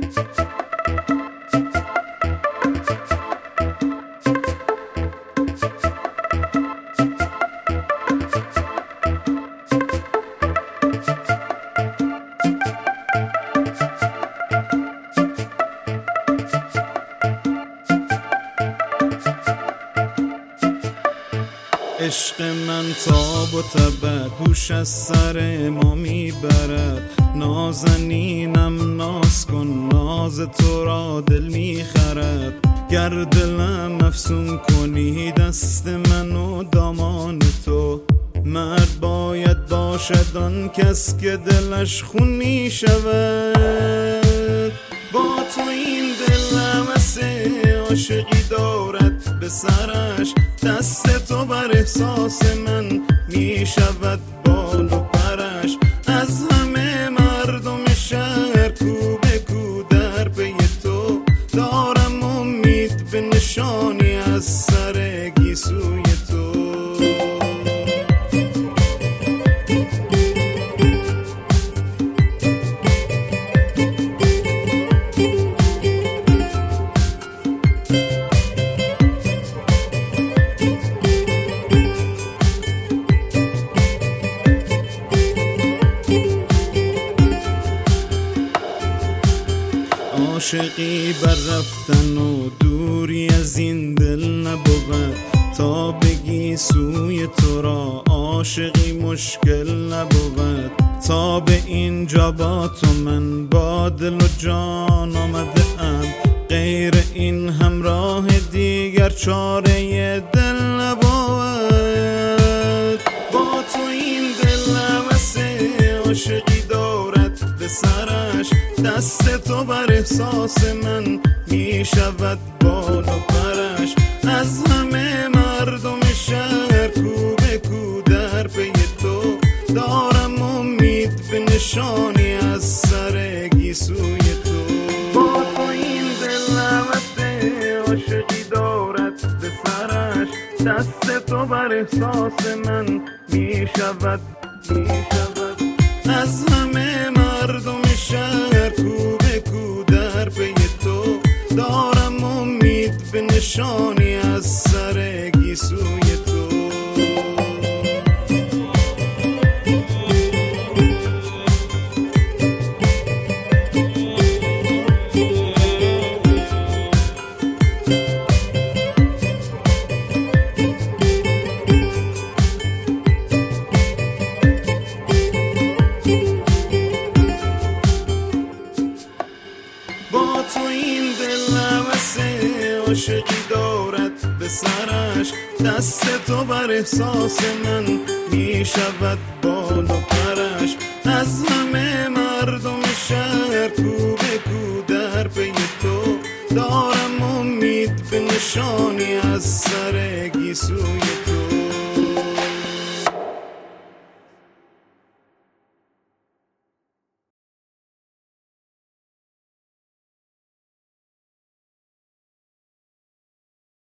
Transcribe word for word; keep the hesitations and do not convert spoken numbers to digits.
عشق من تاب و تبد هوش از سر ما میبرد. نازنینم ناز کن، ناز تو را دل میخرد. گر دلم افسون کنی دست من و دامان تو. مرد باید باشد آن کس که دلش خون میشود. با تو این دلم اسه عاشقی دارد به سرش. دست تو بر احساس من می شود بال و پرش. از همه مردم شهر کو به کو در پی تو. دارم امید به نشانی از سر گیسوی تو. عاشقی بر رفتن و دوری از این دل نبود. تا بگی سوی تو را عاشقی مشکل نبود. تا به اینجا با تو من با دل و جان آمده ام. غیر این همراه دیگر چاره دل نبود. با تو این دل نوسه عاشقی دارد به سرش. دست تو بر احساس من می شود بال و پرش. از همه مردم شهر کو به کو در پی تو. دارم امید به نشانی از سر گیسوی تو. با تو این دل نوسه عاشقی دارد به سرش. دست تو بر احساس من می شود می شود. از همه مردم شهر کو به کو در پی تو. دارم امید به نشانی از سر گیسوی تو. با تو این دل نوسه عاشقی دارد به سرش. دست تو بر احساس من می شود بال و پرش. از همه مردم شهر کو به کو در پی تو. دارم امید به نشانی از سر گیسوی تو.